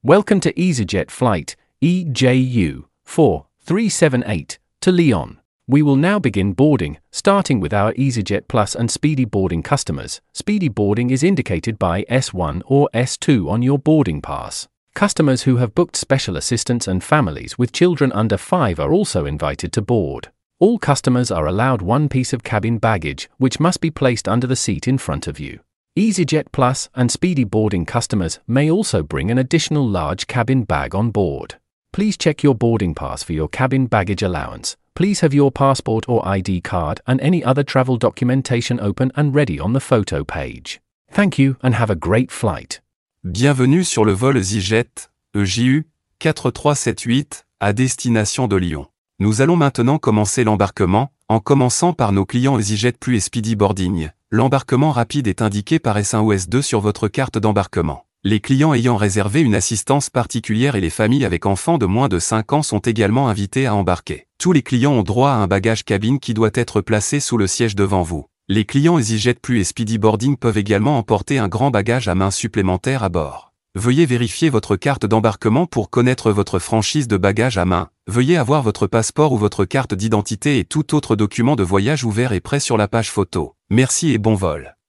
Welcome to EasyJet flight EJU 4378 to Lyon. We will now begin boarding, starting with our EasyJet Plus and Speedy Boarding customers. Speedy Boarding is indicated by S1 or S2 on your boarding pass. Customers who have booked special assistance and families with children under 5 are also invited to board. All customers are allowed one piece of cabin baggage, which must be placed under the seat in front of you. EasyJet Plus and Speedy Boarding customers may also bring an additional large cabin bag on board. Please check your boarding pass for your cabin baggage allowance. Please have your passport or ID card and any other travel documentation open and ready on the photo page. Thank you and have a great flight. Bienvenue sur le vol EasyJet, EJU 4378, à destination de Lyon. Nous allons maintenant commencer l'embarquement, en commençant par nos clients EasyJet Plus et Speedy Boarding. L'embarquement rapide est indiqué par S1 ou S2 sur votre carte d'embarquement. Les clients ayant réservé une assistance particulière et les familles avec enfants de moins de 5 ans sont également invités à embarquer. Tous les clients ont droit à un bagage cabine qui doit être placé sous le siège devant vous. Les clients EasyJet Plus et Speedy Boarding peuvent également emporter un grand bagage à main supplémentaire à bord. Veuillez vérifier votre carte d'embarquement pour connaître votre franchise de bagages à main. Veuillez avoir votre passeport ou votre carte d'identité et tout autre document de voyage ouvert et prêt sur la page photo. Merci et bon vol.